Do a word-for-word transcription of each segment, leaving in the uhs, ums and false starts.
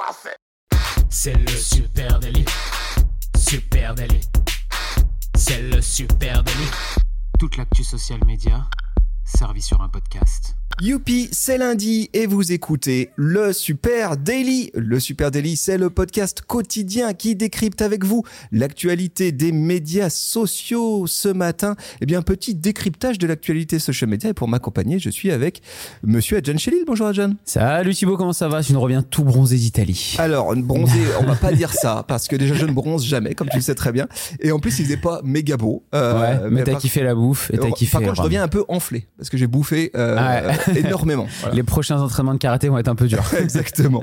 parfait. C'est le super délit. Super délit. C'est le super délit. Toute l'actu social média servie sur un podcast. Youpi, c'est lundi et vous écoutez le Super Daily. Le Super Daily, c'est le podcast quotidien qui décrypte avec vous l'actualité des médias sociaux. Ce matin, eh bien, petit décryptage de l'actualité social media. Et pour m'accompagner, je suis avec monsieur Adjan Chélil. Bonjour Adjan. Salut Thibaut, comment ça va? Tu nous reviens tout bronzé d'Italie. Alors, bronzé, on va pas dire ça, parce que déjà je ne bronze jamais, comme tu le sais très bien. Et en plus, il faisait pas méga beau. Euh, ouais, mais, mais t'as par... kiffé la bouffe et t'as kiffé. Par contre, je reviens un peu enflé, parce que j'ai bouffé euh, ah ouais. énormément. Voilà. Les prochains entraînements de karaté vont être un peu durs. Exactement.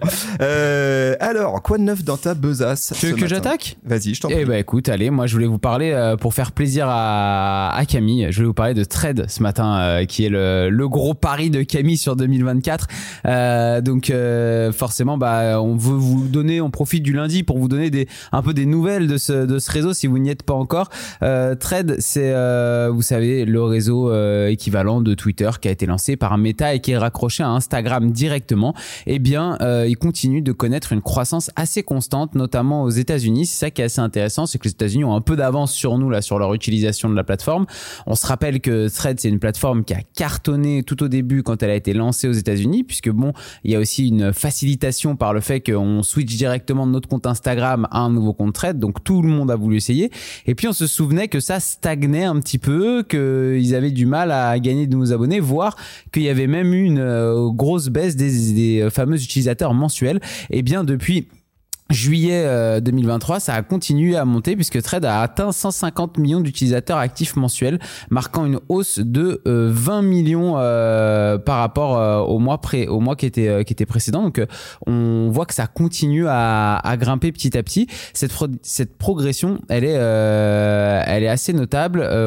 Euh, alors, quoi de neuf dans ta besace? Tu veux que matin j'attaque? Vas-y, je t'en prie. Eh ben écoute, allez, moi je voulais vous parler euh, pour faire plaisir à, à Camille. Je voulais vous parler de Thread ce matin, euh, qui est le, le gros pari de Camille sur deux mille vingt-quatre. Euh, donc euh, forcément, bah on veut vous donner, on profite du lundi pour vous donner des un peu des nouvelles de ce de ce réseau si vous n'y êtes pas encore. Euh, Thread, c'est euh, vous savez le réseau euh, équivalent de Twitter qui a été lancé par Meta et qui est raccroché à Instagram directement. Eh bien, euh, il continue de connaître une croissance assez constante, notamment aux États-Unis. C'est ça qui est assez intéressant, c'est que les États-Unis ont un peu d'avance sur nous là sur leur utilisation de la plateforme. On se rappelle que Thread, c'est une plateforme qui a cartonné tout au début quand elle a été lancée aux États-Unis, puisque bon, il y a aussi une facilitation par le fait qu'on switch directement de notre compte Instagram à un nouveau compte Thread, donc tout le monde a voulu essayer. Et puis on se souvenait que ça stagnait un petit peu, qu'ils avaient du mal à gagner de nouveaux abonnés, voire qu'il y avait même eu une euh, grosse baisse des, des fameux utilisateurs mensuels. Et bien depuis juillet euh, deux mille vingt-trois, ça a continué à monter puisque Thread a atteint cent cinquante millions d'utilisateurs actifs mensuels, marquant une hausse de euh, vingt millions euh, par rapport euh, au mois pré, au mois qui était euh, qui était précédent. Donc euh, on voit que ça continue à, à grimper petit à petit. Cette pro- cette progression, elle est euh, elle est assez notable. Euh,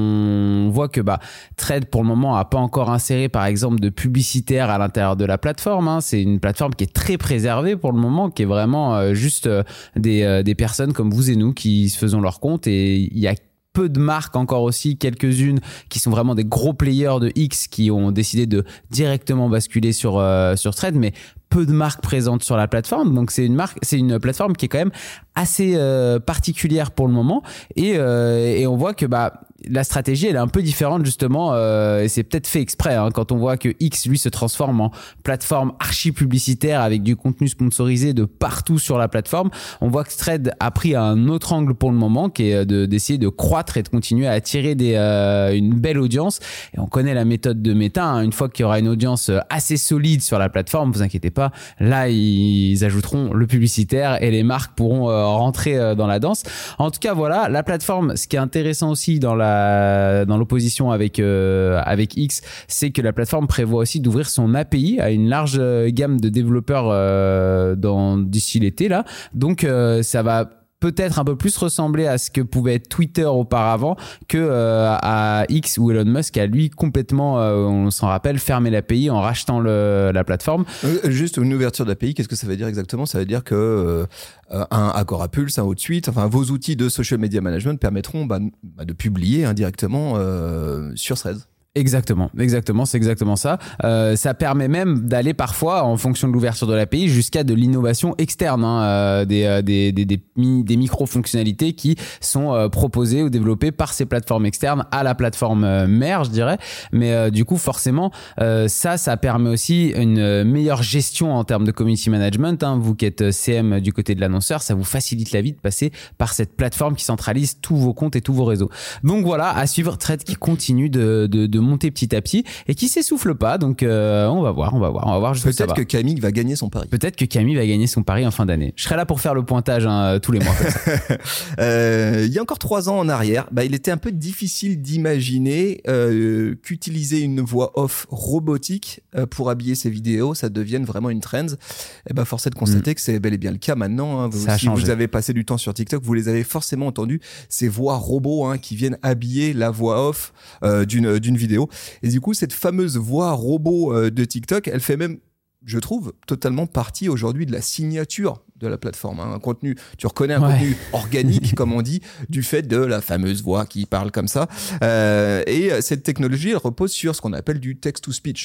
on voit que bah Thread pour le moment a pas encore inséré par exemple de publicitaire à l'intérieur de la plateforme. Hein. C'est une plateforme qui est très préservée pour le moment, qui est vraiment euh, juste euh, des, euh, des personnes comme vous et nous qui se faisons leur compte, et il y a peu de marques encore aussi, quelques-unes qui sont vraiment des gros players de X qui ont décidé de directement basculer sur euh, sur Thread, mais peu de marques présentes sur la plateforme. Donc c'est une marque, c'est une plateforme qui est quand même assez euh, particulière pour le moment, et euh, et on voit que bah la stratégie elle est un peu différente justement, euh, et c'est peut-être fait exprès hein, quand on voit que X lui se transforme en plateforme archi publicitaire avec du contenu sponsorisé de partout sur la plateforme. On voit que Thread a pris un autre angle pour le moment, qui est de d'essayer de croître et de continuer à attirer des euh, une belle audience. Et on connaît la méthode de Meta, hein. Une fois qu'il y aura une audience assez solide sur la plateforme, vous inquiétez pas, là ils ajouteront le publicitaire et les marques pourront euh, rentrer euh, dans la danse. En tout cas voilà, la plateforme, ce qui est intéressant aussi dans la dans l'opposition avec euh, avec X, c'est que la plateforme prévoit aussi d'ouvrir son A P I à une large gamme de développeurs euh, dans d'ici l'été là. Donc euh, ça va peut-être un peu plus ressembler à ce que pouvait être Twitter auparavant que euh, à X, où Elon Musk a lui complètement, euh, on s'en rappelle, fermé l'A P I en rachetant le, la plateforme. Euh, juste une ouverture d'A P I, qu'est-ce que ça veut dire exactement? Ça veut dire que euh, un Agora Pulse, un HotSuite, enfin vos outils de social media management permettront bah, bah, de publier indirectement euh, sur Threads. Exactement, exactement, c'est exactement ça. Euh, ça permet même d'aller parfois, en fonction de l'ouverture de l'A P I, jusqu'à de l'innovation externe, hein, euh, des, euh, des, des, des, des micro-fonctionnalités qui sont euh, proposées ou développées par ces plateformes externes à la plateforme euh, mère, je dirais. Mais euh, du coup, forcément, euh, ça, ça permet aussi une meilleure gestion en termes de community management. Hein. Vous qui êtes C M du côté de l'annonceur, ça vous facilite la vie de passer par cette plateforme qui centralise tous vos comptes et tous vos réseaux. Donc voilà, à suivre Thread qui continue de, de, de monter petit à petit et qui s'essouffle pas. Donc euh, on va voir, on va voir, on va voir jusqu'où ça va. Peut-être que Camille va gagner son pari. Peut-être que Camille va gagner son pari en fin d'année. Je serai là pour faire le pointage hein, tous les mois. Comme ça. euh, il y a encore trois ans en arrière, bah, il était un peu difficile d'imaginer euh, qu'utiliser une voix off robotique euh, pour habiller ses vidéos, ça devienne vraiment une trend. Et bah, force est de constater mmh. que c'est bel et bien le cas maintenant. Hein. Vous, ça a si changé. Vous avez passé du temps sur TikTok, vous les avez forcément entendus, ces voix robots hein, qui viennent habiller la voix off euh, d'une d'une vidéo. Et du coup, cette fameuse voix robot euh, de TikTok, elle fait même, je trouve, totalement partie aujourd'hui de la signature de la plateforme. Hein. Un contenu, tu reconnais un ouais. contenu organique, comme on dit, du fait de la fameuse voix qui parle comme ça. Euh, et cette technologie, elle repose sur ce qu'on appelle du text-to-speech.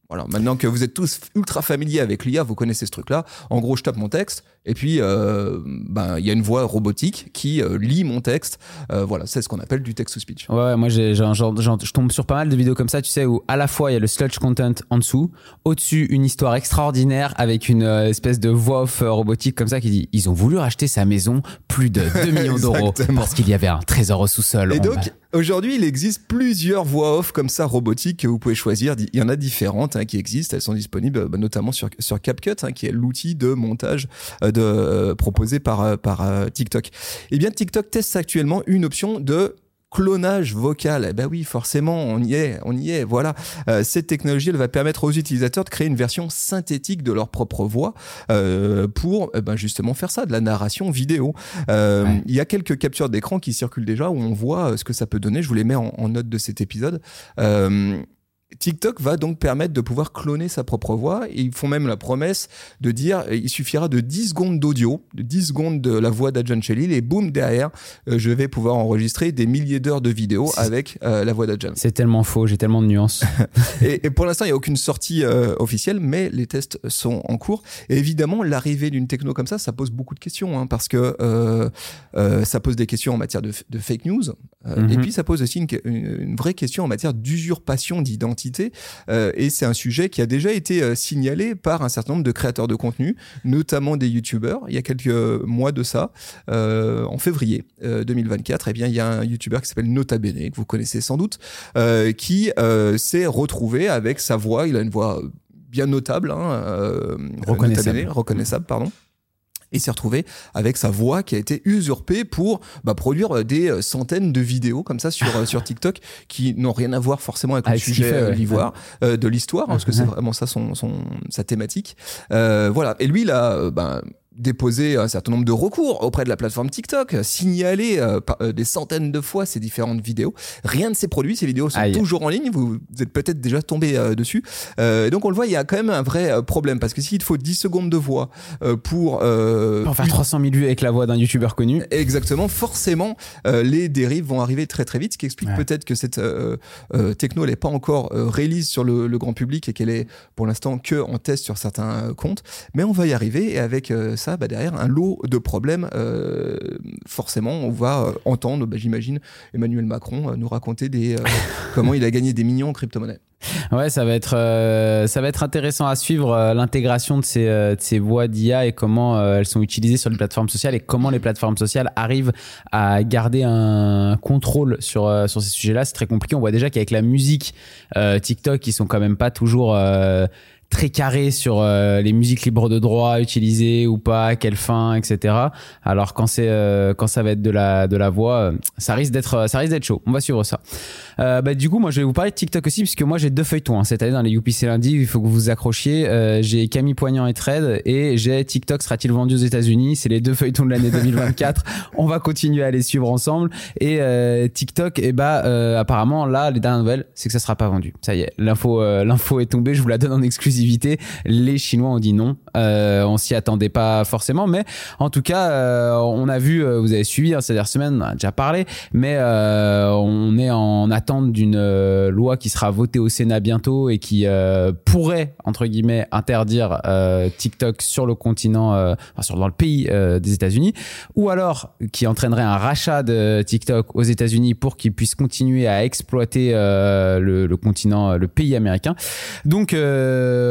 Voilà, maintenant que vous êtes tous ultra familiers avec l'I A, vous connaissez ce truc-là. En gros, je tape mon texte et puis euh, ben il y a une voix robotique qui euh, lit mon texte. Euh, voilà, c'est ce qu'on appelle du text-to-speech. Ouais, moi j'ai, genre, genre, genre, je tombe sur pas mal de vidéos comme ça, tu sais, où à la fois il y a le sludge content en dessous, au-dessus une histoire extraordinaire avec une euh, espèce de voix off euh, robotique comme ça qui dit ils ont voulu racheter sa maison plus de deux millions d'euros parce qu'il y avait un trésor au sous-sol. Et On donc va... aujourd'hui, il existe plusieurs voix off comme ça robotiques que vous pouvez choisir. Il y en a différentes hein, qui existent. Elles sont disponibles bah, notamment sur sur CapCut, hein, qui est l'outil de montage euh, de euh, proposé par euh, par euh, TikTok. Eh bien, TikTok teste actuellement une option de clonage vocal. Eh ben oui, forcément, on y est, on y est. Voilà. Euh, cette technologie, elle va permettre aux utilisateurs de créer une version synthétique de leur propre voix euh, pour eh ben justement faire ça, de la narration vidéo. Euh, ouais. Il y a quelques captures d'écran qui circulent déjà où on voit ce que ça peut donner. Je vous les mets en, en note de cet épisode. Euh, TikTok va donc permettre de pouvoir cloner sa propre voix et ils font même la promesse de dire il suffira de dix secondes d'audio, de dix secondes de la voix d'Adjan Chelil et boum, derrière, euh, je vais pouvoir enregistrer des milliers d'heures de vidéos c'est... avec euh, la voix d'Adjan. C'est tellement faux, j'ai tellement de nuances. et, et pour l'instant, il n'y a aucune sortie euh, officielle, mais les tests sont en cours. Et évidemment, l'arrivée d'une techno comme ça, ça pose beaucoup de questions hein, parce que euh, euh, ça pose des questions en matière de, de fake news euh, mm-hmm. et puis ça pose aussi une, une, une vraie question en matière d'usurpation d'identité. Euh, et c'est un sujet qui a déjà été euh, signalé par un certain nombre de créateurs de contenu, notamment des youtubeurs. Il y a quelques mois de ça, euh, en février euh, deux mille vingt-quatre, eh bien, il y a un youtubeur qui s'appelle Nota Bene, que vous connaissez sans doute, euh, qui euh, s'est retrouvé avec sa voix. Il a une voix bien notable, hein, euh, reconnaissable. Nota Bene, reconnaissable, pardon. Et s'est retrouvé avec sa voix qui a été usurpée pour bah, produire des centaines de vidéos comme ça sur sur TikTok qui n'ont rien à voir forcément avec ah, le sujet fait, ouais. l'ivoire, euh, de l'histoire, hein, parce que c'est vraiment ça son, son sa thématique. Euh, voilà. Et lui, il a bah, déposé un certain nombre de recours auprès de la plateforme TikTok, signalé euh, par, euh, des centaines de fois ces différentes vidéos. Rien ne s'est produit, ces vidéos sont Aïe. toujours en ligne, vous, vous êtes peut-être déjà tombé euh, dessus. Euh, et donc on le voit, il y a quand même un vrai euh, problème, parce que s'il faut dix secondes de voix euh, pour... Euh, pour faire trois cent mille vues avec la voix d'un youtubeur connu. Exactement, forcément, euh, les dérives vont arriver très très vite, ce qui explique ouais. peut-être que cette euh, euh, techno, elle n'est pas encore euh, release sur le, le grand public et qu'elle est pour l'instant que en test sur certains euh, comptes, mais on va y arriver, et avec euh, ça, bah derrière un lot de problèmes, euh, forcément on va euh, entendre, bah, j'imagine, Emmanuel Macron euh, nous raconter des, euh, comment il a gagné des millions en crypto-monnaie. Ouais, ça va être euh, ça va être intéressant à suivre euh, l'intégration de ces euh, de ces voix d'I A et comment euh, elles sont utilisées sur les plateformes sociales et comment les plateformes sociales arrivent à garder un contrôle sur euh, sur ces sujets-là. C'est très compliqué. On voit déjà qu'avec la musique, euh, TikTok, ils sont quand même pas toujours euh, très carré sur euh, les musiques libres de droit utilisées ou pas, à quelle fin, et cetera. Alors quand c'est euh, quand ça va être de la de la voix, euh, ça risque d'être ça risque d'être chaud. On va suivre ça. Euh, bah du coup, moi je vais vous parler de TikTok aussi puisque moi j'ai deux feuilletons hein, cette année dans les U P C lundi. Il faut que vous vous accrochiez. Euh, j'ai Camille Poignant et Thread et j'ai TikTok sera-t-il vendu aux États-Unis. C'est les deux feuilletons de l'année deux mille vingt-quatre. On va continuer à les suivre ensemble. Et euh, TikTok, et eh bah euh, apparemment là les dernières nouvelles, c'est que ça sera pas vendu. Ça y est, l'info euh, l'info est tombée. Je vous la donne en exclusivité. Les Chinois ont dit non. Euh, on s'y attendait pas forcément, mais en tout cas, euh, on a vu, euh, vous avez suivi hein, ces dernières semaines, on a déjà parlé, mais euh, on est en attente d'une euh, loi qui sera votée au Sénat bientôt et qui euh, pourrait, entre guillemets, interdire euh, TikTok sur le continent, euh, enfin, sur dans le pays euh, des États-Unis, ou alors qui entraînerait un rachat de TikTok aux États-Unis pour qu'ils puissent continuer à exploiter euh, le, le continent, le pays américain. Donc euh,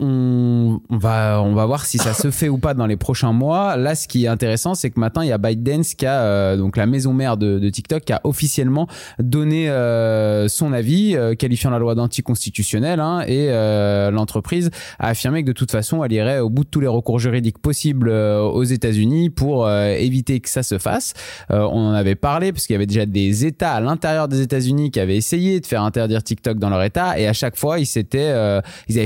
On, on va on va voir si ça se fait ou pas dans les prochains mois. Là, ce qui est intéressant, c'est que maintenant il y a ByteDance qui a euh, donc la maison mère de, de TikTok qui a officiellement donné euh, son avis, euh, qualifiant la loi d'anticonstitutionnelle hein, et euh, l'entreprise a affirmé que de toute façon, elle irait au bout de tous les recours juridiques possibles euh, aux États-Unis pour euh, éviter que ça se fasse. Euh, on en avait parlé parce qu'il y avait déjà des États à l'intérieur des États-Unis qui avaient essayé de faire interdire TikTok dans leur État et à chaque fois, ils s'étaient euh, ils avaient fini par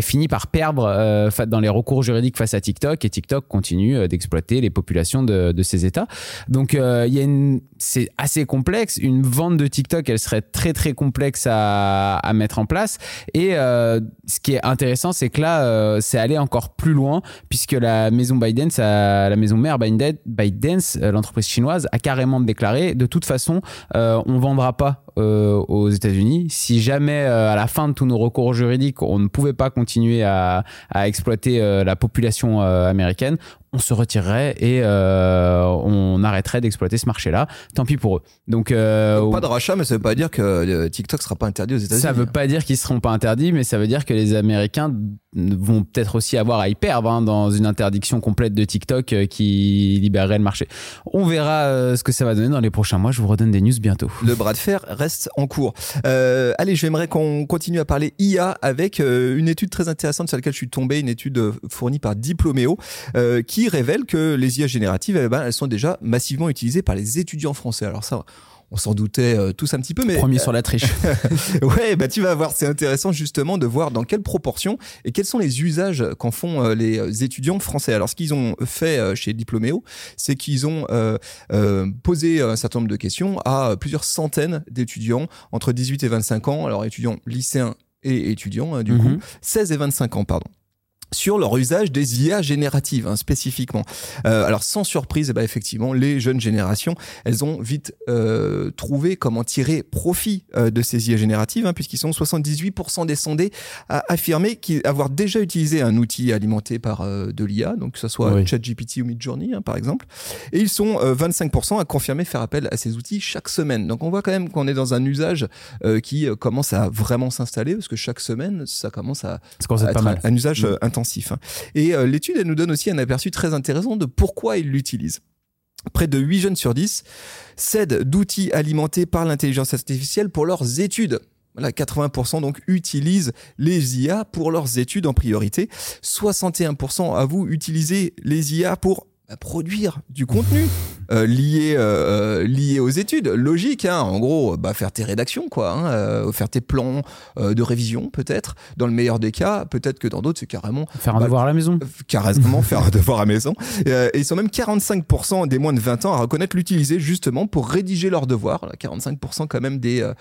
par perdre euh, dans les recours juridiques face à TikTok, et TikTok continue euh, d'exploiter les populations de, de ces États. Donc il euh, y a une, c'est assez complexe. Une vente de TikTok, elle serait très très complexe à, à mettre en place. Et euh, ce qui est intéressant, c'est que là, euh, c'est aller encore plus loin, puisque la maison ByteDance, a, la maison mère ByteDance, euh, l'entreprise chinoise, a carrément déclaré de toute façon, euh, on vendra pas euh, aux États-Unis. Si jamais euh, à la fin de tous nos recours juridiques, on ne pouvait pas continuer à, à exploiter euh, la population euh, américaine, on se retirerait et euh, on arrêterait d'exploiter ce marché-là. Tant pis pour eux. Donc, euh, pas de rachat, mais ça veut pas dire que TikTok sera pas interdit aux États-Unis. Ça veut pas dire qu'ils seront pas interdits, mais ça veut dire que les Américains vont peut-être aussi avoir à y perdre hein, dans une interdiction complète de TikTok euh, qui libérerait le marché. On verra euh, ce que ça va donner dans les prochains mois. Je vous redonne des news bientôt. Le bras de fer reste en cours. Euh, allez, j'aimerais qu'on continue à parler I A avec euh, une étude très intéressante sur laquelle je suis tombé, une étude fournie par Diplomeo, euh, qui révèle que les I A génératives, eh ben, elles sont déjà massivement utilisées par les étudiants français. Alors ça, on s'en doutait euh, tous un petit peu, mais premier sur la triche. Ouais, bah tu vas voir, c'est intéressant justement de voir dans quelle proportion et quels sont les usages qu'en font euh, les étudiants français. Alors ce qu'ils ont fait euh, chez Diplomeo, c'est qu'ils ont euh, euh, posé un certain nombre de questions à plusieurs centaines d'étudiants entre dix-huit et vingt-cinq ans, alors étudiants lycéens et étudiants hein, du mm-hmm. coup, seize et vingt-cinq ans, pardon, sur leur usage des I A génératives hein, spécifiquement. Euh, alors sans surprise, eh ben, effectivement, les jeunes générations, elles ont vite euh, trouvé comment tirer profit euh, de ces I A génératives, hein, puisqu'ils sont soixante-dix-huit pour cent des sondés à affirmer avoir déjà utilisé un outil alimenté par euh, de l'I A, donc que ce soit oui. ChatGPT ou Midjourney hein, par exemple, et ils sont euh, vingt-cinq pour cent à confirmer faire appel à ces outils chaque semaine. Donc on voit quand même qu'on est dans un usage euh, qui euh, commence à vraiment s'installer, parce que chaque semaine, ça commence à, à être un, un usage euh, intensif. Et euh, l'étude, elle nous donne aussi un aperçu très intéressant de pourquoi ils l'utilisent. Près de huit jeunes sur dix s'aident d'outils alimentés par l'intelligence artificielle pour leurs études. Voilà, quatre-vingts pour cent donc utilisent les I A pour leurs études en priorité. soixante et un pour cent avouent utiliser les I A pour produire du contenu euh, lié euh, lié aux études, logique hein, en gros bah faire tes rédactions quoi hein, euh, faire tes plans euh, de révision peut-être dans le meilleur des cas, peut-être que dans d'autres c'est carrément faire un bah, devoir à la maison carrément faire un devoir à la maison euh, et ils sont même quarante-cinq pour cent des moins de vingt ans à reconnaître l'utiliser justement pour rédiger leurs devoirs. quarante-cinq pour cent quand même des euh,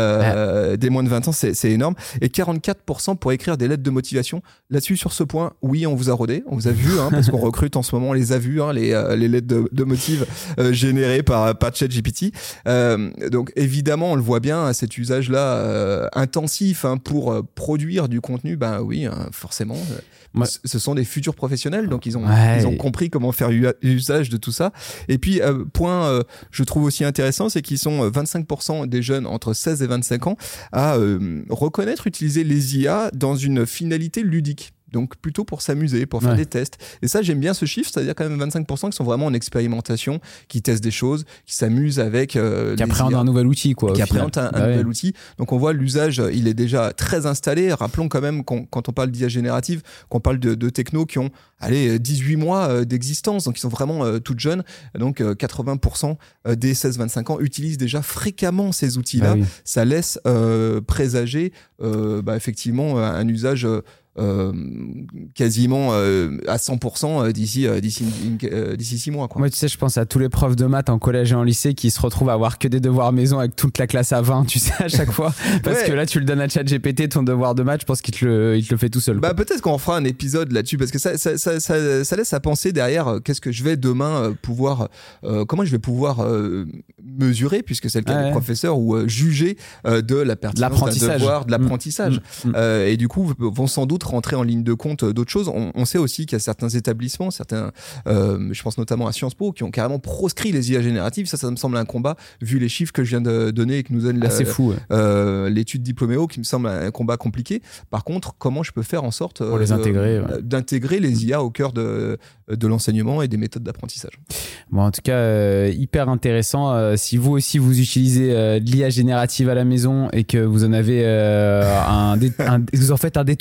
euh, des moins de vingt ans, c'est, c'est énorme, et quarante-quatre pour cent pour écrire des lettres de motivation. Là-dessus, sur ce point, oui, on vous a rodé, on vous a vu hein, parce qu'on recrute en ce moment, on les a vus hein, les, euh, les lettres de, de motive euh, générées par, par ChatGPT. Euh, donc évidemment, on le voit bien, cet usage-là euh, intensif hein, pour euh, produire du contenu, ben oui, hein, forcément. Ouais. Ce sont des futurs professionnels, donc ils ont, ouais. ils ont compris comment faire usage de tout ça. Et puis, euh, point, euh, je trouve aussi intéressant, c'est qu'ils sont vingt-cinq pour cent des jeunes entre seize et vingt-cinq ans à euh, reconnaître utiliser les I A dans une finalité ludique. Donc plutôt pour s'amuser, pour faire ouais. des tests. Et ça, j'aime bien ce chiffre, c'est-à-dire quand même vingt-cinq pour cent qui sont vraiment en expérimentation, qui testent des choses, qui s'amusent avec euh, qui appréhendent un nouvel outil quoi. Qui appréhendent un, un bah nouvel ouais. outil. Donc on voit l'usage, il est déjà très installé. Rappelons quand même qu'on, quand on parle d'I A générative, qu'on parle de, de technos qui ont allez dix-huit mois d'existence, donc ils sont vraiment euh, toutes jeunes. Donc euh, quatre-vingts pour cent des seize vingt-cinq ans utilisent déjà fréquemment ces outils-là. Bah oui. Ça laisse euh, présager euh, bah, effectivement un usage euh, Euh, quasiment euh, à cent pour cent d'ici euh, d'ici euh, d'ici six mois quoi. Moi tu sais, je pense à tous les profs de maths en collège et en lycée qui se retrouvent à avoir que des devoirs maison avec toute la classe à vingt, tu sais, à chaque fois, parce ouais. que là tu le donnes à ChatGPT ton devoir de maths, je pense qu'il te le il te le fait tout seul quoi. Bah peut-être qu'on fera un épisode là-dessus, parce que ça ça ça ça, ça laisse à penser derrière euh, qu'est-ce que je vais demain euh, pouvoir euh, comment je vais pouvoir euh, mesurer, puisque c'est le cas ouais. des professeurs, ou euh, juger euh, de la pertinence d'un devoir, de l'apprentissage mmh. Mmh. Euh, et du coup vont sans doute rentrer en ligne de compte d'autres choses. On, on sait aussi qu'il y a certains établissements, certains, euh, je pense notamment à Sciences Po, qui ont carrément proscrit les I A génératives. Ça, ça me semble un combat, vu les chiffres que je viens de donner et que nous donne la, ah, c'est fou, ouais. euh, l'étude Diplomeo, qui me semble un combat compliqué. Par contre, comment je peux faire en sorte Pour les intégrer, euh, ouais. d'intégrer les I A au cœur de, de l'enseignement et des méthodes d'apprentissage. Bon, en tout cas, euh, hyper intéressant. Euh, si vous aussi vous utilisez euh, de l'I A générative à la maison et que vous en avez euh, un, dé- un, vous en faites un détournement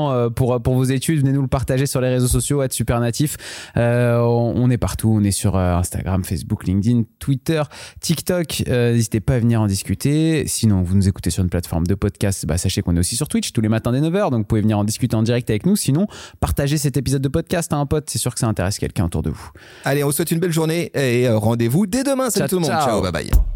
étudiants euh, pour pour vos études, venez nous le partager sur les réseaux sociaux, être super natif. Euh, on, on est partout, on est sur euh, Instagram, Facebook, LinkedIn, Twitter, TikTok. Euh, n'hésitez pas à venir en discuter. Sinon, vous nous écoutez sur une plateforme de podcast, bah, sachez qu'on est aussi sur Twitch tous les matins dès neuf heures, donc vous pouvez venir en discuter en direct avec nous. Sinon, partagez cet épisode de podcast à un pote, c'est sûr que ça intéresse quelqu'un autour de vous. Allez, on vous souhaite une belle journée et rendez-vous dès demain. Salut Ciao, tout le monde. ciao. Ciao, bye bye.